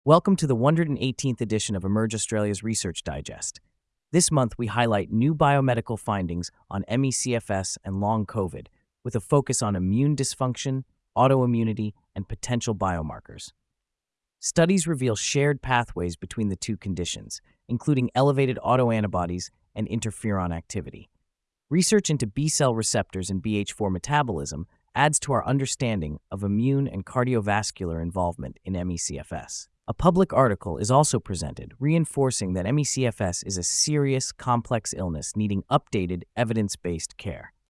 Welcome to the 118th edition of Emerge Australia's Research Digest. This month, we highlight new biomedical findings on ME/CFS and long COVID, with a focus on immune dysfunction, autoimmunity, and potential biomarkers. Studies reveal shared pathways between the two conditions, including elevated autoantibodies and interferon activity. Research into B-cell receptors and BH4 metabolism adds to our understanding of immune and cardiovascular involvement in ME/CFS. A public article is also presented, reinforcing that ME/CFS is a serious, complex illness needing updated, evidence-based care.